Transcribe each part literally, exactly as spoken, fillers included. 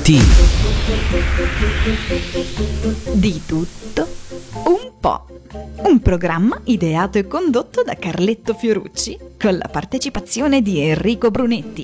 Brunetti. Di tutto un po'. Un programma ideato e condotto da Carletto Fiorucci con la partecipazione di Enrico Brunetti.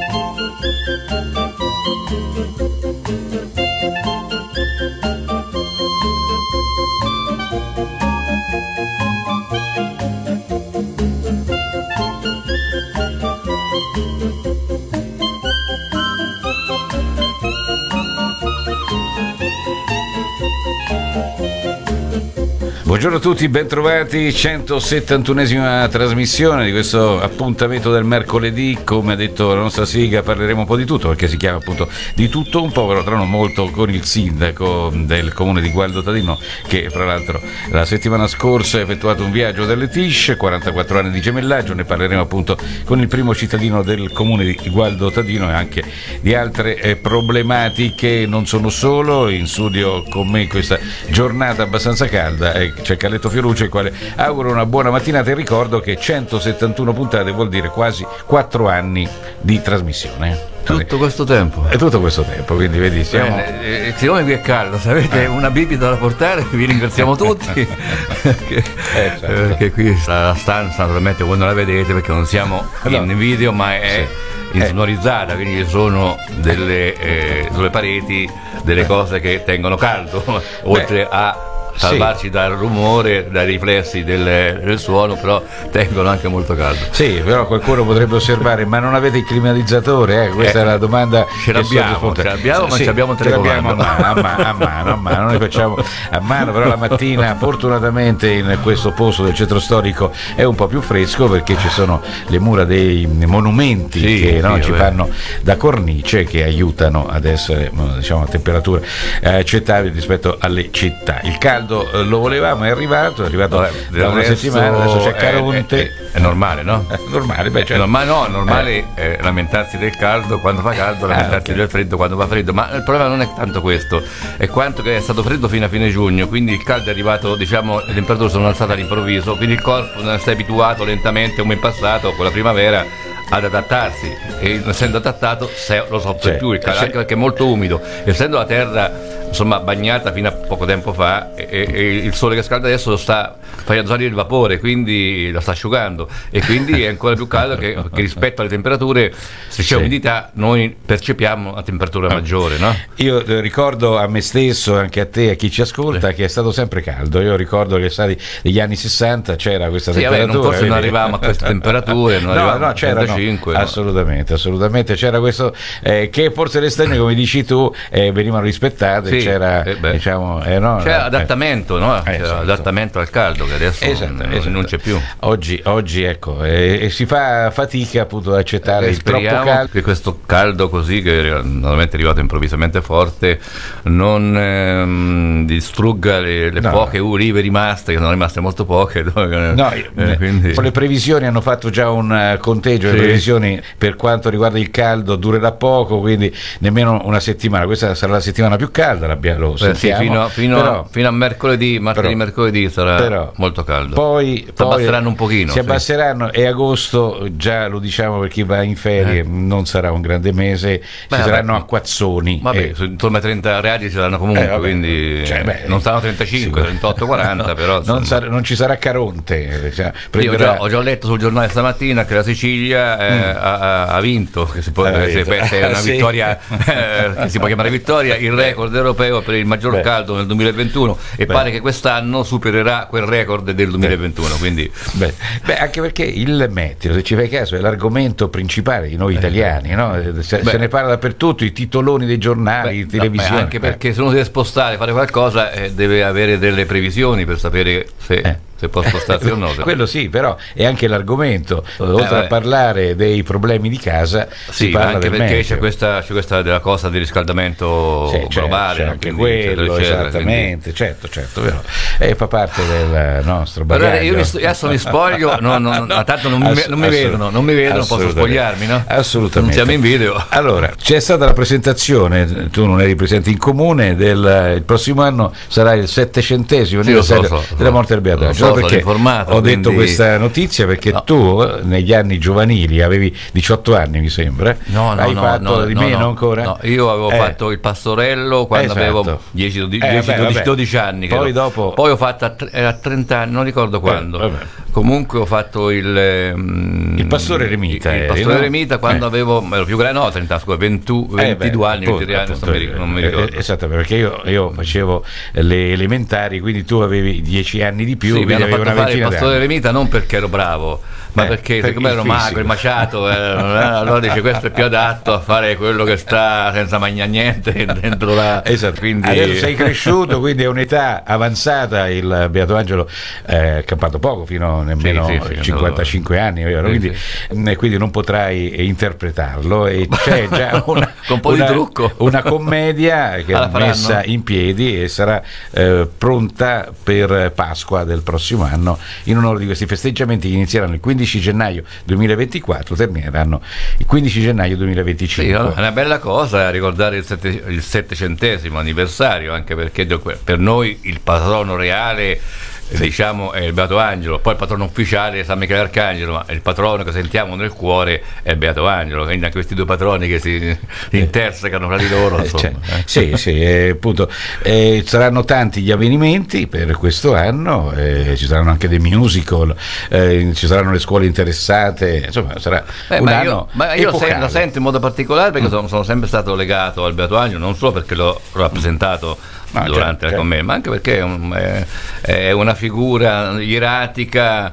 Buongiorno a tutti, bentrovati, centosettantunesima trasmissione di questo appuntamento del mercoledì. Come ha detto la nostra sigla, parleremo un po' di tutto, perché si chiama appunto Di tutto un po', però tra l'altro molto con il sindaco del comune di Gualdo Tadino, che fra l'altro la settimana scorsa ha effettuato un viaggio delle Tisch, quarantaquattro anni di gemellaggio. Ne parleremo appunto con il primo cittadino del comune di Gualdo Tadino e anche di altre eh, problematiche. Non sono solo, in studio con me questa giornata abbastanza calda eh, c'è Carletto Fiorucci, il quale auguro una buona mattinata e ricordo che centosettantuno puntate vuol dire quasi quattro anni di trasmissione. Tutto questo tempo. È tutto questo tempo, quindi vedi, siamo... Bene, eh, siccome qui è caldo, se avete eh. una bibita da portare vi ringraziamo tutti. perché, eh, certo. perché qui la stanza, naturalmente voi non la vedete perché non siamo no. in video, ma è sì. insonorizzata, eh. quindi ci sono delle eh, sulle pareti delle eh. cose che tengono caldo, oltre Beh. a salvarci sì. dal rumore, dai riflessi del, del suono, però tengono anche molto caldo. Sì, però qualcuno potrebbe osservare, ma non avete il climatizzatore? Eh? Questa eh, è la domanda. Ce l'abbiamo, ce l'abbiamo, ma sì, ci abbiamo un telecomando. A mano, a mano, a mano, a mano, noi facciamo a mano, però la mattina fortunatamente in questo posto del centro storico è un po' più fresco perché ci sono le mura dei monumenti sì, che no, sì, ci fanno da cornice, che aiutano ad essere, diciamo, a temperature eh, accettabili rispetto alle città. Il caldo lo volevamo, è arrivato, è arrivato Vabbè, da una settimana, adesso c'è Caronte. È, è, è normale, no? È normale, beh, certo. È normale, no, è normale eh. Eh, lamentarsi del caldo quando fa caldo, lamentarsi ah, okay. del freddo quando fa freddo, ma il problema non è tanto questo, è quanto che è stato freddo fino a fine giugno, quindi il caldo è arrivato, diciamo, le temperature sono alzate all'improvviso, quindi il corpo non si è abituato lentamente come in passato con la primavera ad adattarsi, e essendo adattato lo soffre cioè, più il caldo, anche perché è molto umido, essendo la terra insomma bagnata fino a poco tempo fa e, e il sole che scalda adesso lo sta facendo salire il vapore, quindi lo sta asciugando e quindi è ancora più caldo che, che rispetto alle temperature, se c'è sì. umidità noi percepiamo una temperatura ah. maggiore, no? Io ricordo a me stesso, anche a te, a chi ci ascolta, sì. che è stato sempre caldo. Io ricordo che stati negli anni sessanta c'era questa sì, temperatura, vabbè, non forse non arrivavamo a queste temperature, non no, no, c'era, trentacinque, no, no. assolutamente, assolutamente c'era questo eh, che forse le stelle, come dici tu, eh, venivano rispettate. Sì. C'era, eh diciamo, eh, no, c'era eh, adattamento, no? Eh, C'era esatto. adattamento al caldo che adesso esatto, non, esatto. non c'è più. Oggi, oggi ecco, eh, e si fa fatica appunto ad accettare eh, il troppo caldo. Che questo caldo così, che normalmente è arrivato improvvisamente forte, non ehm, distrugga le, le no. poche ulive rimaste, che sono rimaste molto poche. No, eh, quindi... Le previsioni hanno fatto già un uh, conteggio, sì. le previsioni per quanto riguarda il caldo durerà poco, quindi nemmeno una settimana. Questa sarà la settimana più calda, l'abbiamo, lo sentiamo. Sì, fino, fino, però, fino a mercoledì, martedì, però, mercoledì sarà però, molto caldo. Poi, si poi abbasseranno un pochino. Si sì. abbasseranno, e agosto, già lo diciamo per chi va in ferie, eh. non sarà un grande mese, beh, ci saranno vabbè, acquazzoni. Vabbè, eh. intorno ai trenta gradi ci saranno comunque, eh, vabbè, quindi cioè, beh, non saranno trentacinque, sì, trentotto, quaranta, no, però non, sarà, non ci sarà Caronte. Cioè, prenderà... Io già, ho già letto sul giornale stamattina che la Sicilia eh, mm. ha, ha vinto, che si può, eh, se, se è una sì. vittoria eh, che si può chiamare vittoria, il record europeo per il maggior beh. caldo nel duemilaventuno, e beh. pare che quest'anno supererà quel record del duemilaventuno, quindi beh. Beh, anche perché il meteo, se ci fai caso, è l'argomento principale di noi italiani, no? se, se ne parla dappertutto, i titoloni dei giornali, i televisioni, no, anche perché se uno deve spostare, fare qualcosa, eh, deve avere delle previsioni per sapere se eh. se può spostarsi o no. Quello sì, però è anche l'argomento, oltre eh, a parlare dei problemi di casa, sì, si parla anche del perché meteo. c'è questa, c'è questa della cosa del riscaldamento sì, globale, c'è, c'è anche quello, eccetera, eccetera, esattamente, quindi... certo, certo, vero. E fa parte del nostro bagaglio. Allora, io mi sto, adesso mi spoglio, no, no, no, tanto non mi, Ass- non mi vedono, non mi vedono, posso spogliarmi, no? Assolutamente. Non siamo in video. Allora, c'è stata la presentazione, tu non eri presente in comune, del il prossimo anno sarà il settecentesimo sì, anniversario so, so, della morte del Beato. So, perché informato, ho quindi... detto questa notizia perché no. tu negli anni giovanili avevi diciotto anni, mi sembra. No, no, Hai no, fatto no, di no, meno no, ancora? No, io avevo eh. fatto il pastorello quando esatto. avevo dieci dodici, eh, vabbè, dodici, vabbè. dodici anni. Poi, credo. dopo... Poi ho fatto a, a trenta anni, non ricordo quando. Eh, Comunque ho fatto il um, il pastore eremita. Il, il eri, pastore no? eremita quando eh. avevo ero più grande, no, trenta, scusa, venti, ventidue anni, appunto, ventitré anni, appunto, non, mi, non mi ricordo. Eh, esatto, perché io, io facevo le elementari, quindi tu avevi dieci anni di più. Sì, mi hanno fatto una fare il pastore d'anni. eremita non perché ero bravo, ma eh, perché per siccome ero magro e maciato, eh, allora dice questo è più adatto a fare quello che sta senza mangiare niente dentro la... Esatto. Quindi... Adesso sei cresciuto, quindi è un'età avanzata. Il Beato Angelo ha eh, campato poco, fino a nemmeno sì, sì, sì, cinquantacinque anni, vero? Sì, Quindi, sì. quindi non potrai interpretarlo e c'è già una, con un po' una, di trucco, una commedia che è messa in piedi e sarà eh, pronta per Pasqua del prossimo anno in onore di questi festeggiamenti che inizieranno il quindici gennaio duemilaventiquattro, termineranno il quindici gennaio duemilaventicinque. Sì, è una bella cosa ricordare il, sette, il settecentesimo anniversario, anche perché per noi il patrono reale, sì, diciamo, è il Beato Angelo, poi il patrono ufficiale è San Michele Arcangelo, ma il patrono che sentiamo nel cuore è il Beato Angelo, quindi anche questi due patroni che si intersecano fra di loro, insomma. Cioè, sì, sì, eh, appunto, eh, saranno tanti gli avvenimenti per questo anno, eh, ci saranno anche dei musical, eh, ci saranno le scuole interessate, insomma sarà Beh, un ma anno io, ma io epocale. lo sento in modo particolare perché mm. sono, sono sempre stato legato al Beato Angelo, non solo perché l'ho rappresentato no, durante certo, la certo. commedia, ma anche perché è, un, è, è una figura ieratica,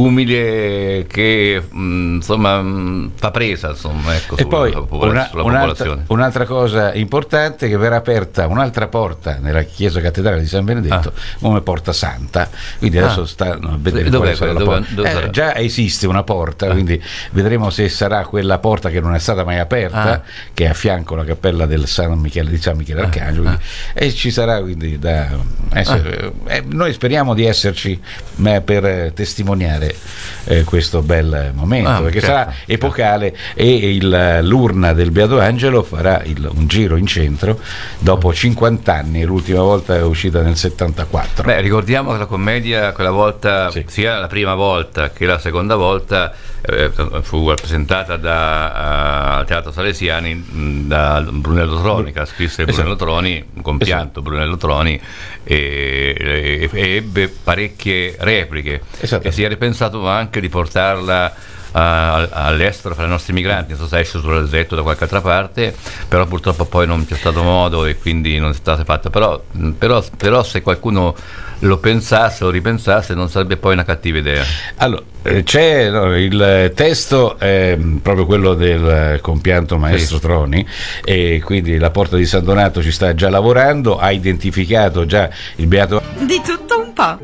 umile, che mh, insomma mh, fa presa, insomma, ecco, e sulla, poi popol- una, sulla un'altra, popolazione. un'altra cosa importante, che verrà aperta un'altra porta nella chiesa cattedrale di San Benedetto, ah. come Porta Santa, quindi adesso ah. stanno a vedere dove, quale sarà dove, la porta. dove Eh, sarà? già esiste una porta, ah. quindi vedremo se sarà quella porta che non è stata mai aperta, ah. che è a fianco alla cappella del San Michele, di San Michele Arcangelo, ah. e ci sarà quindi da essere, ah. eh, noi speriamo di esserci eh, per testimoniare eh, questo bel momento, ah, perché certo, sarà epocale, certo. E il, l'urna del Beato Angelo farà il, un giro in centro dopo cinquanta anni, l'ultima volta è uscita nel settantaquattro. Beh, ricordiamo che la commedia quella volta, sì, sia la prima volta che la seconda volta eh, fu rappresentata da, uh, al Teatro Salesiani mh, da Brunello Troni, che scrisse esatto. Brunello Troni, compianto esatto. Brunello Troni, e, e, e ebbe parecchie repliche, esatto. E si è ripensato anche di portarla uh, all'estero fra i nostri migranti, non so se esce sul letto da qualche altra parte, però purtroppo poi non c'è stato modo e quindi non è stata fatta, però, però, però se qualcuno lo pensasse o ripensasse non sarebbe poi una cattiva idea. Allora, c'è no, il testo è proprio quello del compianto maestro sì. Troni, e quindi la Porta di San Donato ci sta già lavorando, ha identificato già il Beato. Di tutto un po'.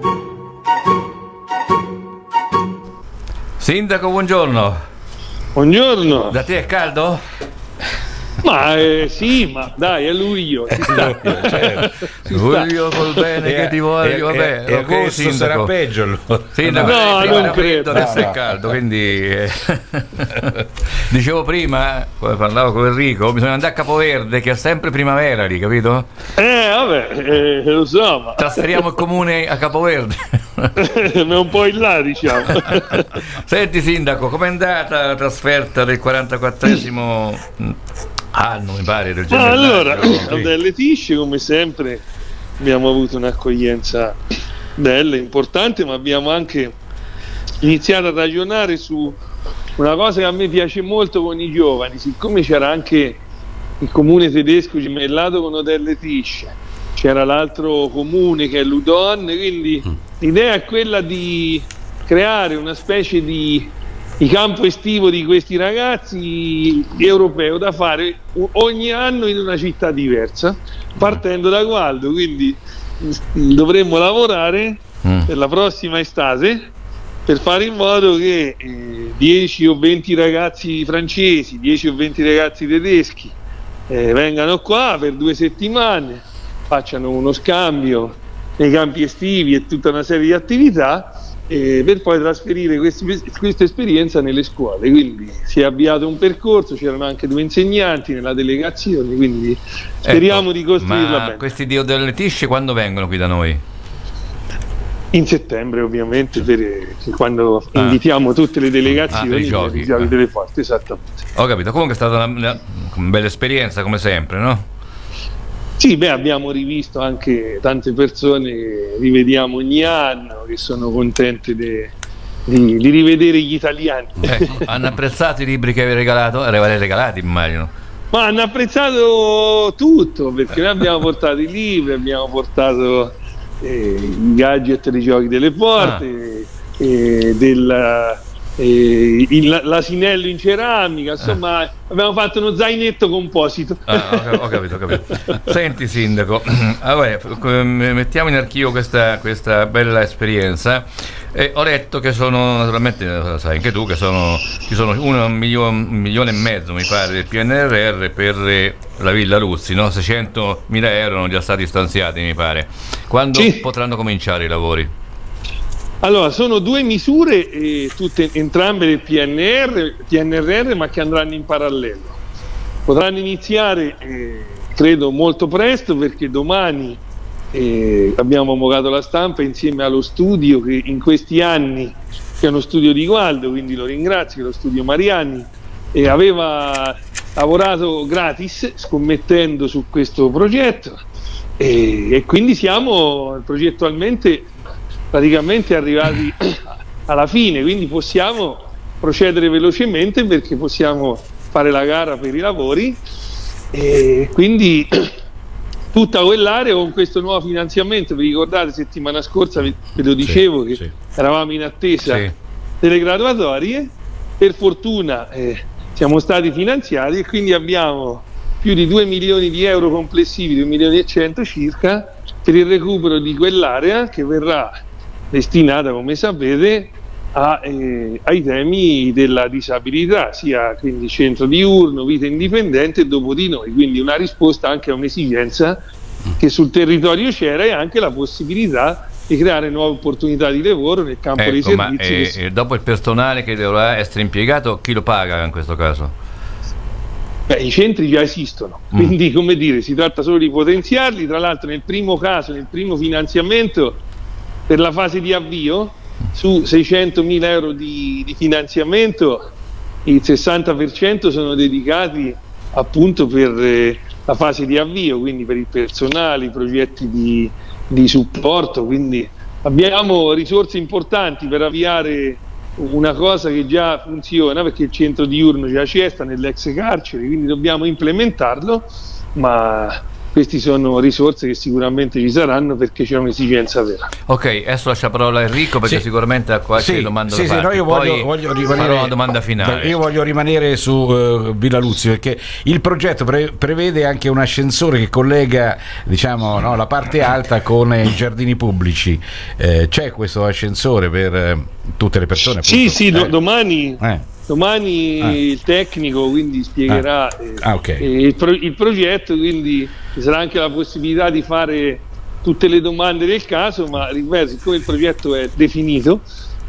Sindaco, buongiorno. Buongiorno. Da te è caldo? Ma eh, sì, ma dai, è luglio. Si sta. Certo. Luglio col bene che ti voglio, vabbè. E questo sarà peggio allora. Sindaco, no, prima non credo. Adesso no, no. è caldo, quindi eh. dicevo prima, come parlavo con Enrico, bisogna andare a Capoverde che è sempre primavera lì, capito? Eh, vabbè, eh, lo so, ma trasferiamo il comune a Capoverde. è un po' in là, diciamo. Senti sindaco, com'è andata la trasferta del quarantaquattresimo anno, mi pare, del Ma allora, sì. delle Tisce, come sempre, abbiamo avuto un'accoglienza bella, importante, ma abbiamo anche iniziato a ragionare su una cosa che a me piace molto con i giovani, siccome c'era anche il comune tedesco gemellato con Odelle Tisce, c'era l'altro comune che è Ludon, quindi mm. l'idea è quella di creare una specie di, di campo estivo di questi ragazzi europeo da fare ogni anno in una città diversa, partendo da Gualdo, quindi dovremmo lavorare mm. per la prossima estate per fare in modo che eh, dieci o venti ragazzi francesi, dieci o venti ragazzi tedeschi eh, vengano qua per due settimane, facciano uno scambio nei campi estivi e tutta una serie di attività eh, per poi trasferire questi, questa esperienza nelle scuole. Quindi si è avviato un percorso, c'erano anche due insegnanti nella delegazione, quindi speriamo ecco, di costruirla ma bene. Questi di Odelle Tisce quando vengono qui da noi? In settembre ovviamente, per, quando ah. invitiamo tutte le delegazioni ah, i giochi, i giochi ah. delle forze, esattamente. Ho capito, comunque è stata una, una bella esperienza come sempre, no? Sì, beh, abbiamo rivisto anche tante persone che rivediamo ogni anno, che sono contente de, di, di rivedere gli italiani. Eh, hanno apprezzato i libri che avevi regalato? Avevate regalati, immagino. Ma hanno apprezzato tutto, perché noi abbiamo portato i libri, abbiamo portato eh, i gadget dei giochi delle porte, ah. eh, del, eh, il, l'asinello in ceramica, insomma ah. abbiamo fatto uno zainetto composito. Ah, ho capito, ho capito. Senti sindaco, allora, mettiamo in archivio questa, questa bella esperienza. E ho letto che sono, naturalmente lo sai anche tu, che sono, ci sono un milione, un milione e mezzo mi pare del P N R R per la Villa Luzzi, no? seicentomila euro sono già stati stanziati mi pare. Quando sì. potranno cominciare i lavori? Allora, sono due misure, eh, tutte, entrambe del P N R, P N R R, ma che andranno in parallelo. Potranno iniziare, eh, credo, molto presto, perché domani eh, abbiamo convocato la stampa insieme allo studio che in questi anni, che è uno studio di Gualdo, quindi lo ringrazio, lo studio Mariani, e aveva lavorato gratis scommettendo su questo progetto, e, e quindi siamo progettualmente praticamente arrivati alla fine, quindi possiamo procedere velocemente perché possiamo fare la gara per i lavori, e quindi tutta quell'area con questo nuovo finanziamento. Vi ricordate, settimana scorsa ve lo dicevo, sì, che sì. eravamo in attesa sì. delle graduatorie, per fortuna eh, siamo stati finanziati e quindi abbiamo più di due milioni di euro complessivi, due milioni e cento circa, per il recupero di quell'area che verrà destinata, come sapete, a, eh, ai temi della disabilità, sia quindi centro diurno, vita indipendente e dopo di noi, quindi una risposta anche a un'esigenza che sul territorio c'era, e anche la possibilità di creare nuove opportunità di lavoro nel campo ecco, dei servizi. Ma e, e dopo il personale che dovrà essere impiegato, chi lo paga in questo caso? Beh, i centri già esistono, mm. quindi come dire, si tratta solo di potenziarli. Tra l'altro nel primo caso, nel primo finanziamento per la fase di avvio, su seicentomila euro di, di finanziamento, il sessanta per cento sono dedicati appunto per eh, la fase di avvio, quindi per il personale, i progetti di, di supporto, quindi abbiamo risorse importanti per avviare una cosa che già funziona, perché il centro diurno già c'è, sta nell'ex carcere, quindi dobbiamo implementarlo, ma queste sono risorse che sicuramente ci saranno perché c'è un'esigenza vera. Ok, adesso lascio la parola a Enrico perché sì. sicuramente ha qualche sì, domanda sì, da sì, no, io Poi voglio, voglio rimanere, farò una domanda finale. Io voglio rimanere su uh, Villa Luzzi, perché il progetto pre- prevede anche un ascensore che collega, diciamo, no, la parte alta con i giardini pubblici. Eh, c'è questo ascensore per eh, tutte le persone? Appunto? Sì, sì, eh. do- domani... Eh. Domani ah. il tecnico quindi spiegherà ah. Ah, okay. eh, il, pro- il progetto, quindi ci sarà anche la possibilità di fare tutte le domande del caso, ma ripeto, siccome il progetto è definito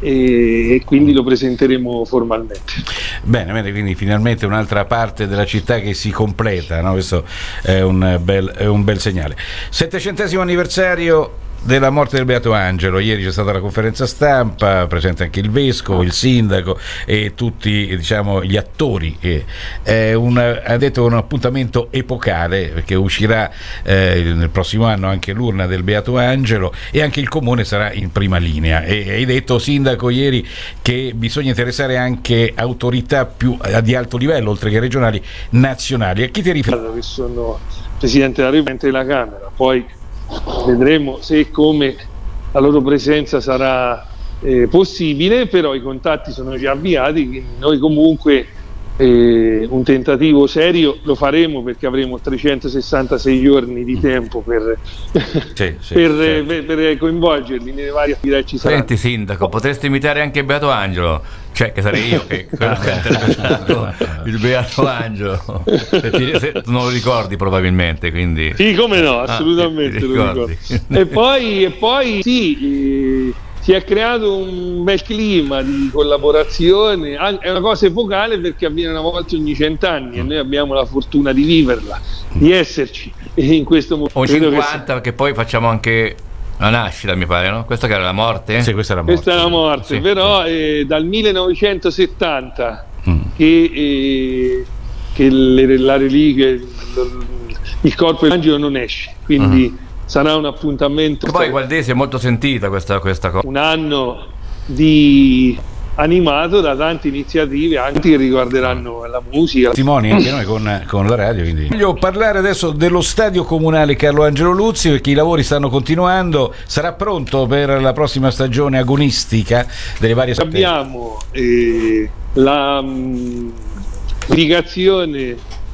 e, e quindi lo presenteremo formalmente. Bene, bene, quindi finalmente un'altra parte della città che si completa, no? Questo è un bel, è un bel segnale. Settecentesimo anniversario della morte del Beato Angelo. Ieri c'è stata la conferenza stampa, presente anche il vescovo, il sindaco e tutti, diciamo, gli attori. È un, ha detto un appuntamento epocale, perché uscirà eh, nel prossimo anno anche l'urna del Beato Angelo e anche il comune sarà in prima linea. E hai detto, sindaco, ieri che bisogna interessare anche autorità più di alto livello, oltre che regionali, nazionali. A chi ti riferisci? Che sono Presidente della Repubblica e della Camera, poi vedremo se e come la loro presenza sarà eh, possibile, però i contatti sono già avviati, quindi noi comunque eh, un tentativo serio lo faremo, perché avremo trecentosessantasei giorni di tempo per, sì, sì, per, certo. per, per coinvolgerli nelle varie attività che ci saranno. Senti sindaco, potresti imitare anche Beato Angelo, cioè che sarei io che il Beato Angelo, se ti, se, tu non lo ricordi probabilmente, quindi sì, come no, assolutamente ah, lo ricordo. E poi, e poi sì, eh, si è creato un bel clima di collaborazione, è una cosa epocale perché avviene una volta ogni cent'anni e noi abbiamo la fortuna di viverla, di esserci in questo momento. O cinquanta, che... perché poi facciamo anche La nascita, mi pare, no? Questa che era la morte? Sì, questa è la morte. Questa è la morte, Sì. però è dal millenovecentosettanta Mm. che, eh, che le- la reliquia, il, il corpo dell'angelo non esce, quindi sarà un appuntamento. Che poi Gualdesi è molto sentita questa, questa cosa. Un anno di animato da tante iniziative anche che riguarderanno la musica. Testimoni anche noi con, con la radio, quindi. Voglio parlare adesso dello stadio comunale Carlo Angelo Luzzi, perché i lavori stanno continuando. Sarà pronto per la prossima stagione agonistica delle varie Abbiamo eh, la mh, indicazione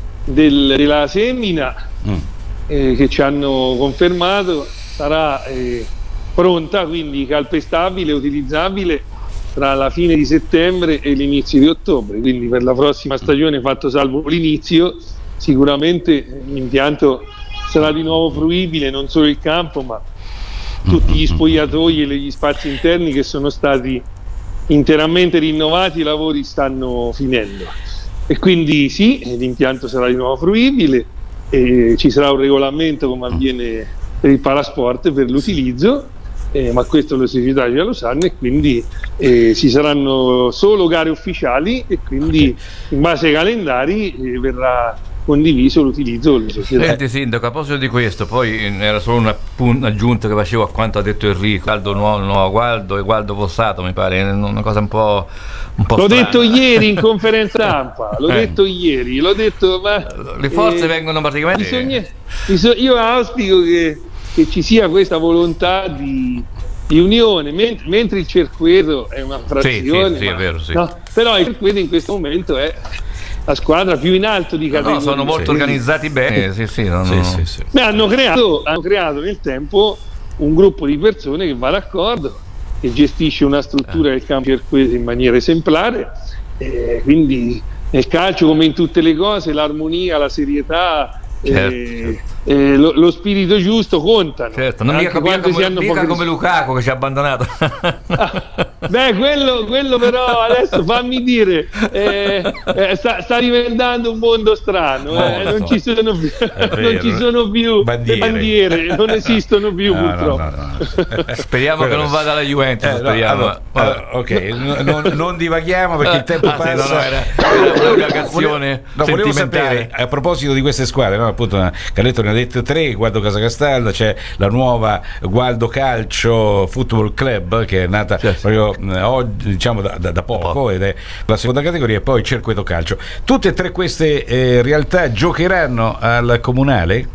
del- della semina Mm. eh, che ci hanno confermato, sarà eh, pronta, quindi calpestabile, utilizzabile tra la fine di settembre e l'inizio di ottobre, quindi per la prossima stagione, fatto salvo l'inizio, sicuramente l'impianto sarà di nuovo fruibile, non solo il campo ma tutti gli spogliatoi e gli spazi interni che sono stati interamente rinnovati, i lavori stanno finendo e quindi sì, l'impianto sarà di nuovo fruibile e ci sarà un regolamento come avviene per il parasport per l'utilizzo, eh, ma questo le società già lo sanno, e quindi eh, ci saranno solo gare ufficiali e quindi in base ai calendari eh, verrà condiviso l'utilizzo con le società. Senti Sindaco, a proposito di questo, poi era solo una pun- aggiunta che facevo a quanto ha detto Enrico. Gualdo nuovo, nuovo Gualdo e Gualdo Fossato, mi pare una cosa un po', un po' L'ho strana. detto ieri in conferenza stampa, l'ho Eh. detto ieri, l'ho detto, ma Le forze eh, vengono praticamente... bisogna- biso- io auspico che, che ci sia questa volontà di, di unione, men- mentre il circuito è una frazione, sì, sì, ma- è vero, sì. no, però il circuito in questo momento è la squadra più in alto di No, categoria. sono molto Sì. organizzati bene, sì, sì, no, Sì, no. sì, sì. Beh, hanno creato, hanno creato nel tempo un gruppo di persone che va d'accordo, che gestisce una struttura del campo circuito in maniera esemplare, eh, quindi nel calcio come in tutte le cose l'armonia, la serietà, Certo, eh, certo. eh, lo, lo spirito giusto contano. Certo, non Anche mica, mica quando si come, hanno mica poche come Lukaku che ci ha abbandonato. Ah, beh, quello, quello però adesso fammi dire, eh, eh, sta, sta diventando un mondo strano, eh, Molto. non ci sono più, È non ci vero. sono più Bandiere. le bandiere, non esistono più No, no, purtroppo. no, no, no. Speriamo Quello che non vada alla Juventus, Eh, no, speriamo. allora, Vabbè. allora, ok, n- non, non divaghiamo perché il tempo Ah, sì, passa. no, no, era, era una divagazione No, volevo sentimentale. sapere, a proposito di queste squadre, no? Appunto, Carletto ne ha dette tre: Gualdo Casacastaldo, c'è la nuova Gualdo Calcio Football Club che è nata Sì, sì. proprio eh, oggi, diciamo da, da- da poco, ed è la seconda categoria, e poi il Circuito Calcio. Tutte e tre queste eh, realtà giocheranno al comunale?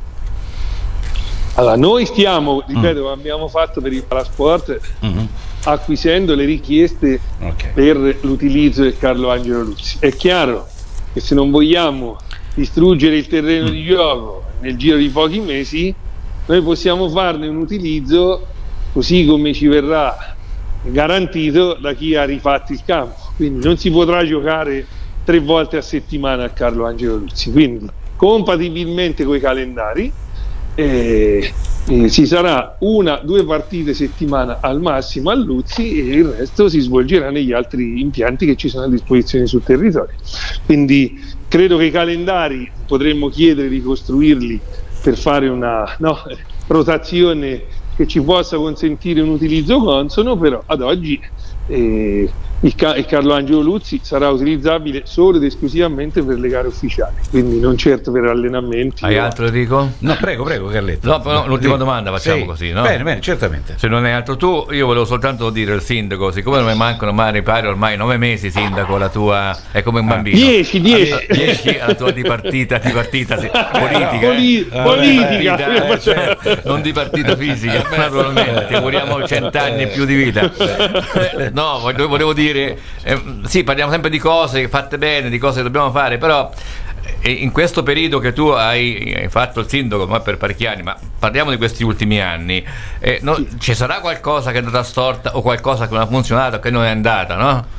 Allora, noi stiamo, ripeto, come abbiamo fatto per il Parasport, Mhm. acquisendo le richieste Ok. per l'utilizzo del Carlo Angelo Luzzi. È chiaro che se non vogliamo distruggere il terreno di gioco nel giro di pochi mesi, noi possiamo farne un utilizzo così come ci verrà garantito da chi ha rifatto il campo. Quindi non si potrà giocare tre volte a settimana a Carlo Angelo Luzzi. Quindi, compatibilmente con i calendari, eh, eh, ci sarà una, due partite settimana al massimo a Luzzi e il resto si svolgerà negli altri impianti che ci sono a disposizione sul territorio. Quindi credo che i calendari potremmo chiedere di costruirli per fare una no, rotazione che ci possa consentire un utilizzo consono, però ad oggi eh, il, Ca- il Carlo Angelo Luzzi sarà utilizzabile solo ed esclusivamente per le gare ufficiali, quindi non certo per allenamenti. Hai o- altro Enrico? No, prego, prego, Carletto. No, però l'ultima Sì. domanda facciamo Sì. così, no? Bene, bene, certamente. Se non hai altro tu, io volevo soltanto dire al sindaco, siccome non mi mancano mai, mi pare ormai nove mesi, sindaco, la tua è come un bambino. Dieci, dieci. Ah, dieci alla tua dipartita, di partita sì, politica. Poli- eh. politica. Partita, eh, certo, non di partita fisica, naturalmente. Ti auguriamo cent'anni più di vita. Eh, No, voglio- volevo dire, eh, sì, parliamo sempre di cose fatte bene, di cose che dobbiamo fare, però eh, in questo periodo che tu hai, hai fatto il sindaco, ma per parecchi anni, ma parliamo di questi ultimi anni, eh, no, ci sarà qualcosa che è andata storta o qualcosa che non ha funzionato, che non è andata, no?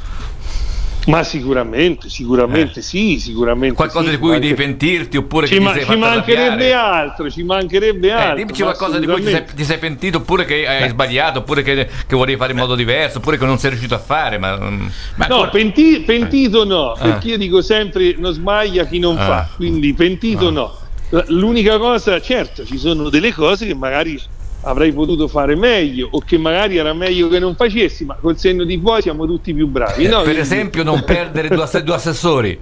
Ma sicuramente, sicuramente sì, sicuramente Qualcosa sì, di cui anche- devi pentirti oppure ci, che ma- ti sei ci fatto mancherebbe arrabbiare. altro, ci mancherebbe Eh, altro. dimmi ma qualcosa di cui ti sei, assolutamente. ti sei pentito, oppure che hai sbagliato, oppure che, che volevi fare in modo diverso, oppure che non sei riuscito a fare. Ma, mm, Ma No, ancora- penti- pentito no, Ah. perché io dico sempre non sbaglia chi non Ah. fa, quindi pentito Ah. no. L- L'unica cosa, certo, ci sono delle cose che magari avrei potuto fare meglio, o che magari era meglio che non facessi, ma col senno di poi siamo tutti più bravi, no? Per Quindi... esempio non perdere due, ass- due assessori.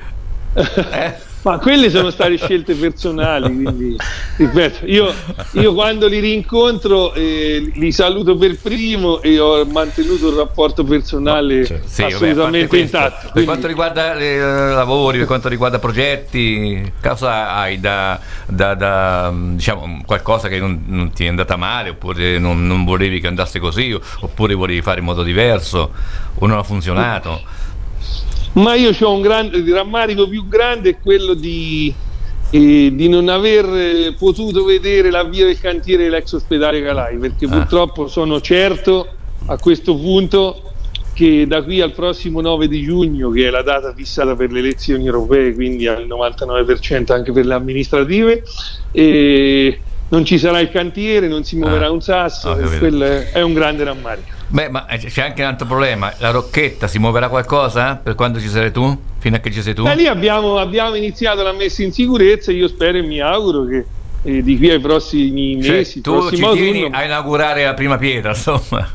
Eh? Ma quelle sono state scelte personali, quindi ripeto, io, io quando li rincontro eh, li saluto per primo e ho mantenuto un rapporto personale, no, cioè, sì, assolutamente vabbè, intatto. Per quindi... quanto riguarda eh, lavori, per quanto riguarda progetti, cosa hai da, da, da diciamo qualcosa che non, non ti è andata male, oppure non, non volevi che andasse così, oppure volevi fare in modo diverso o non ha funzionato? Ma io ho un grande il rammarico più grande, è quello di, eh, di non aver potuto vedere l'avvio del cantiere dell'ex ospedale Calai, perché ah. purtroppo sono certo a questo punto che da qui al prossimo nove di giugno, che è la data fissata per le elezioni europee, quindi al novantanove per cento anche per le amministrative, eh, non ci sarà il cantiere, non si muoverà ah. un sasso, oh, e quello è, è un grande rammarico. Beh, ma c'è anche un altro problema, la Rocchetta si muoverà qualcosa per quando ci sarai tu? Fino a che ci sei tu? Beh, lì abbiamo, abbiamo iniziato la messa in sicurezza, io spero e mi auguro che eh, di qui ai prossimi mesi, cioè, tu ci autunno, tieni a inaugurare la prima pietra, insomma.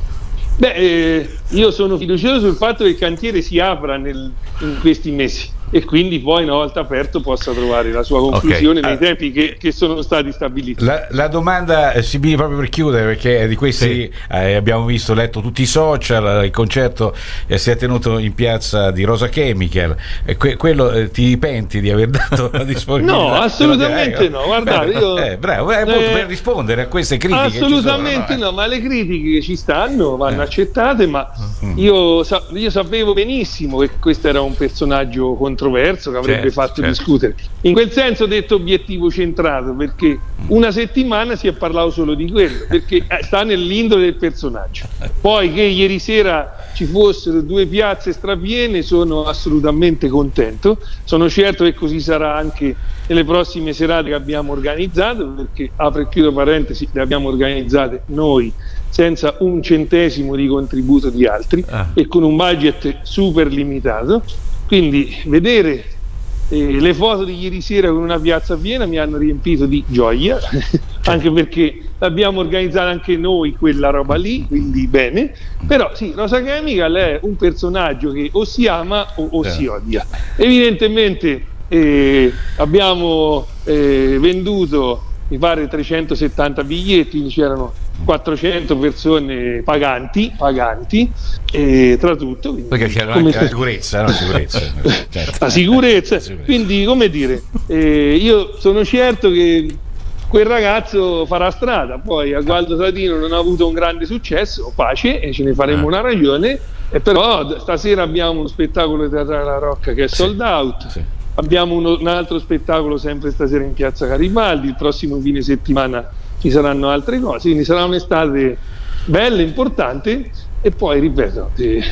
Beh, eh, io sono fiducioso sul fatto che il cantiere si apra nel, in questi mesi e quindi poi una volta aperto possa trovare la sua conclusione okay. nei tempi che, che sono stati stabiliti. La, la domanda eh, si viene proprio per chiudere, perché di questi sì. eh, abbiamo visto, letto tutti i social, il concerto eh, si è tenuto in piazza di Rosa Chemical, e que- quello eh, ti penti di aver dato la disponibilità? No, assolutamente no, guardate, io eh, bravo, eh, eh, per rispondere a queste critiche assolutamente ci sono, no, ma le critiche che ci stanno vanno eh. accettate, ma mm. io, sa- io sapevo benissimo che questo era un personaggio controverso che avrebbe certo, fatto certo. discutere. In quel senso ho detto obiettivo centrato, perché una settimana si è parlato solo di quello, perché sta nell'indole del personaggio. Poi che ieri sera ci fossero due piazze strapiene, sono assolutamente contento, sono certo che così sarà anche nelle prossime serate che abbiamo organizzato, perché apro e chiudo parentesi, le abbiamo organizzate noi senza un centesimo di contributo di altri ah. e con un budget super limitato. Quindi vedere eh, le foto di ieri sera con una piazza piena mi hanno riempito di gioia, anche perché l'abbiamo organizzata anche noi quella roba lì, quindi bene. Però sì, Rosa Chemical è un personaggio che o si ama o, o si odia. Evidentemente eh, abbiamo eh, venduto, mi pare, trecentosettanta biglietti, quindi c'erano quattrocento persone paganti, paganti eh, tra tutto, perché c'era anche la sicurezza, no? sicurezza. Certo. La sicurezza, quindi come dire, eh, io sono certo che quel ragazzo farà strada. Poi a Gualdo Satino non ha avuto un grande successo, pace, e ce ne faremo ah. una ragione, e però stasera abbiamo uno spettacolo teatrale alla Rocca che è sold out. Sì. Sì. Abbiamo uno, un altro spettacolo sempre stasera in Piazza Garibaldi, il prossimo fine settimana ci saranno altre cose, quindi sarà un'estate bella, importante. E poi ripeto, eh,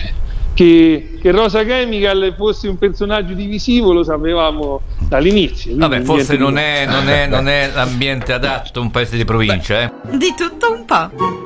che, che Rosa Chemical fosse un personaggio divisivo lo sapevamo dall'inizio. Vabbè, forse non è, non, è, non è l'ambiente adatto, un paese di provincia. Eh. Di tutto un po'.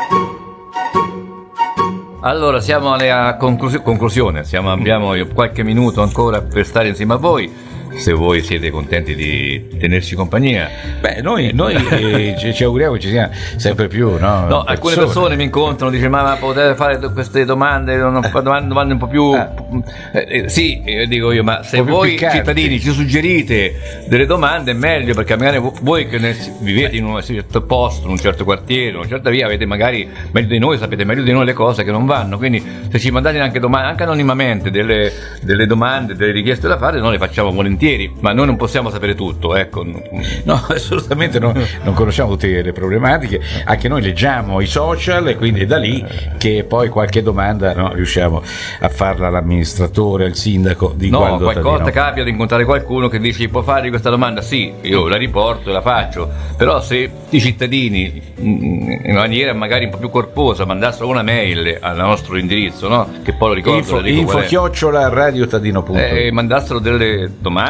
Allora siamo alla conclusio- conclusione, siamo, abbiamo qualche minuto ancora per stare insieme a voi. Se voi siete contenti di tenerci compagnia. Beh, noi, noi eh, ci, ci auguriamo che ci sia sempre più, no? No, alcune persone mi incontrano, dicono ma, ma potete fare queste domande, non, domande, domande un po' più ah. eh, eh, sì, eh, dico io, ma se voi piccanti. cittadini ci suggerite delle domande è meglio, perché magari voi che ne, vivete in un certo posto, in un certo quartiere, in una certa via, avete magari meglio di noi, sapete meglio di noi le cose che non vanno, quindi se ci mandate anche domande, anche anonimamente, delle, delle domande, delle richieste da fare, noi le facciamo volentieri. Ma noi non possiamo sapere tutto, ecco. No, assolutamente no, non conosciamo tutte le problematiche, anche noi leggiamo i social e quindi è da lì che poi qualche domanda no, riusciamo a farla all'amministratore, al sindaco di no, Gualdo qualcosa Tadino. Capita di incontrare qualcuno che dice può fare questa domanda? Sì, io la riporto e la faccio, però se i cittadini in maniera magari un po' più corposa mandassero una mail al nostro indirizzo, no? Che poi lo ricordo, info, dico info chiocciola radiotadino punto it e mandassero delle domande,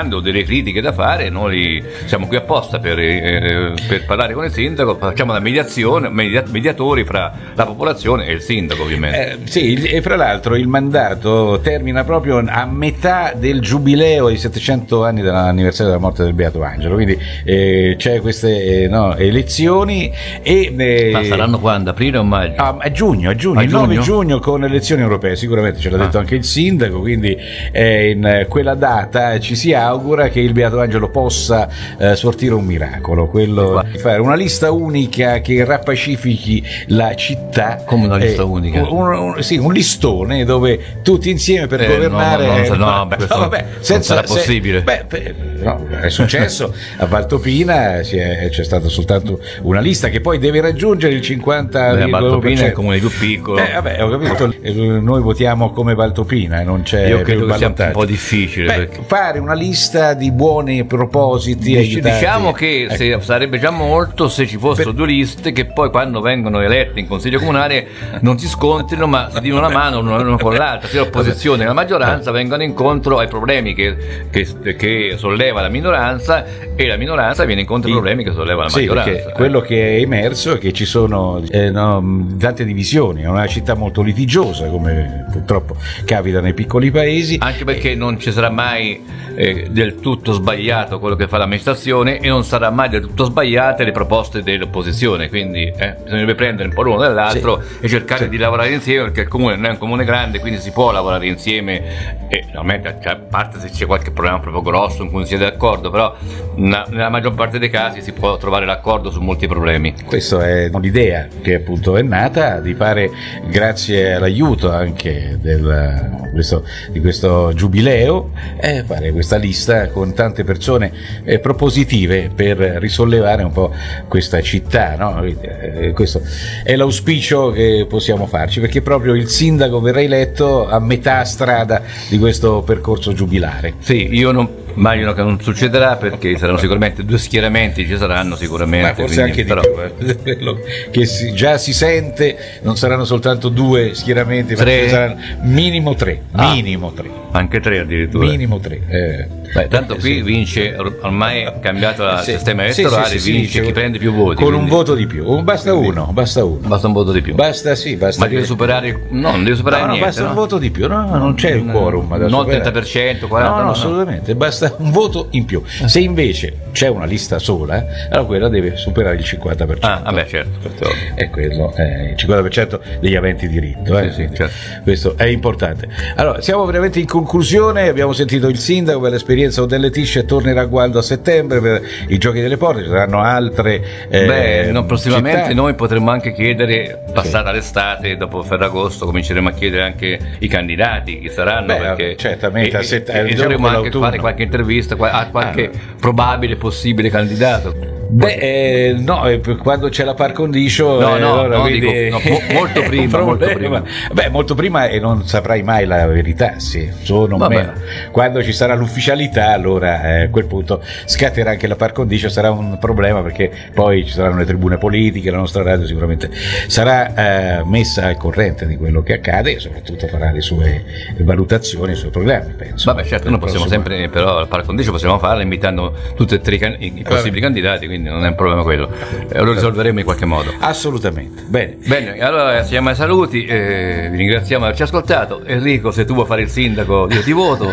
domande o delle critiche da fare, noi siamo qui apposta per, eh, per parlare con il sindaco, facciamo la mediazione, media, mediatori fra la popolazione e il sindaco, ovviamente. Eh, sì, e fra l'altro il mandato termina proprio a metà del giubileo di settecento anni dall'anniversario della morte del Beato Angelo, quindi eh, c'è queste eh, no, elezioni e eh, ma saranno quando? Aprile o maggio? Ah, a giugno, a giugno, a il giugno? nove giugno con le elezioni europee, sicuramente ce l'ha detto ah. anche il sindaco, quindi eh, in quella data ci si augura che il Beato Angelo possa eh, sortire un miracolo, quello di fare una lista unica che rappacifichi la città. Come una lista eh, unica? Un, un, sì, un listone dove tutti insieme per eh, governare no, no, no, no, no, beh, no, vabbè, senza, non sarà possibile. Se, beh, beh, no, è successo a Valtopina, si è, c'è stata soltanto una lista che poi deve raggiungere il cinquanta Beh, Valtopina è il comune più piccolo. Eh, vabbè, ho capito. Noi votiamo come Valtopina, non c'è. Io credo più che sia un po' difficile. Beh, perché... fare una lista di buoni propositi. Dic- diciamo che ecco. se, sarebbe già molto se ci fossero per... due liste che poi quando vengono elette in consiglio comunale non si scontrino ma si diano una mano l'una con l'altra, sia l'opposizione che la maggioranza vengano incontro ai problemi che, che, che solleva la minoranza e la minoranza viene incontro ai problemi che solleva la sì, maggioranza. Perché quello che è emerso è che ci sono eh, no, tante divisioni, è una città molto litigiosa come purtroppo capita nei piccoli paesi, anche perché non ci sarà mai eh, del tutto sbagliato quello che fa l'amministrazione e non sarà mai del tutto sbagliate le proposte dell'opposizione, quindi eh, bisognerebbe prendere un po' l'uno dall'altro sì, e cercare sì. di lavorare insieme, perché il comune non è un comune grande, quindi si può lavorare insieme e normalmente, cioè, a parte se c'è qualche problema proprio grosso in cui non si è d'accordo, però na, nella maggior parte dei casi si può trovare l'accordo su molti problemi. Questa è l'idea che appunto è nata di fare, grazie all'aiuto anche del, questo, di questo giubileo, eh, fare questa lista con tante persone eh, propositive per risollevare un po' questa città, no? Eh, questo è l'auspicio che possiamo farci, perché proprio il sindaco verrà eletto a metà strada di questo percorso giubilare. Sì, io non immagino che non succederà, perché saranno sicuramente due schieramenti, ci saranno sicuramente. Ma forse quindi, anche però... di più, eh. che si, già si sente, non saranno soltanto due schieramenti, ma tre. saranno minimo tre, ah, minimo tre. Anche tre addirittura. Minimo tre. Eh. Beh, tanto qui sì. vince, ormai è cambiato il sì. sistema elettorale, sì, sì, sì, vince sì, chi prende più voti. Con quindi... un voto di più, basta uno, basta uno. Basta un voto di più. Basta sì, basta. Ma che... deve superare, no, non deve superare no, no, niente. Basta no? un voto di più, no, non c'è il quorum da non superare. trenta per cento, quaranta no, no, no, assolutamente, basta un voto in più. Se invece c'è una lista sola, allora quella deve superare il cinquanta per cento. Ah, vabbè, certo. È quello, è il cinquanta per cento degli aventi diritto. Eh? Sì, sì, certo. Questo è importante. Allora, siamo veramente in conclusione, abbiamo sentito il sindaco per l'esperienza Odelle Tisce, tornerà a Gualdo a settembre per i Giochi delle Porte, ci saranno altre eh, Beh, no, prossimamente città. Noi potremmo anche chiedere, passata sì. l'estate, dopo Ferragosto, cominceremo a chiedere anche i candidati, chi saranno. Beh, perché certamente. E, set- e, e diciamo dovremmo anche l'autunno. fare qualche intervista a qualche ah, probabile, possibile candidato. Beh, eh, no, quando c'è la par condicio, no, eh, no, allora, no, quindi, dico, no, molto prima, molto prima. Beh, molto prima e non saprai mai la verità, sì, sono Vabbè. meno. Quando ci sarà l'ufficialità, allora eh, a quel punto scatterà anche la par condicio, sarà un problema perché poi ci saranno le tribune politiche, la nostra radio sicuramente sarà eh, messa al corrente di quello che accade e soprattutto farà le sue valutazioni, i suoi programmi, penso. Vabbè, certo, noi possiamo prossimo... sempre, però la par condicio possiamo farla invitando tutti e tre i, can- i possibili Vabbè. candidati, quindi non è un problema quello, eh, lo risolveremo in qualche modo. Assolutamente. Bene. Bene, allora siamo ai saluti, eh, vi ringraziamo di averci ascoltato. Enrico, se tu vuoi fare il sindaco, io ti voto.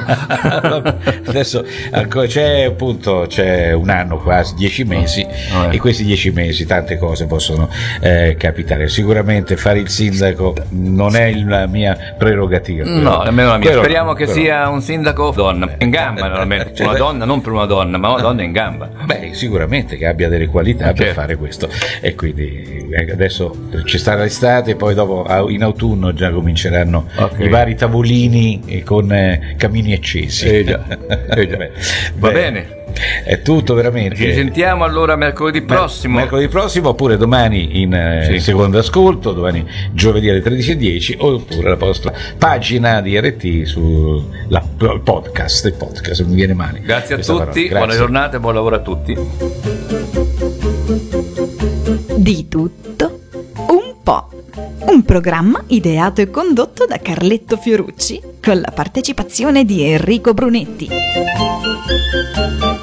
Adesso c'è appunto c'è un anno quasi, dieci mesi, oh, eh. e questi dieci mesi tante cose possono eh, capitare. Sicuramente fare il sindaco non è la mia prerogativa. No, nemmeno la mia. Però, Speriamo che però. sia un sindaco donna, in gamba normalmente, cioè, una donna, non per una donna, ma una donna in gamba. Beh, sicuramente che abbia delle qualità certo. per fare questo, e quindi adesso ci sta l'estate, poi dopo in autunno già cominceranno okay. i vari tavolini con eh, camini accesi. Eh già. Eh già. Va bene. bene. È tutto veramente. Ci sentiamo allora mercoledì prossimo. Mer- mercoledì prossimo, oppure domani in eh, sì. secondo ascolto, domani giovedì alle tredici e dieci, oppure la vostra pagina di R T su la, il podcast, il podcast, non mi viene male. Grazie a tutti, Grazie. Buona giornata e buon lavoro a tutti. Di tutto un po'. Un programma ideato e condotto da Carletto Fiorucci con la partecipazione di Enrico Brunetti. Thank you.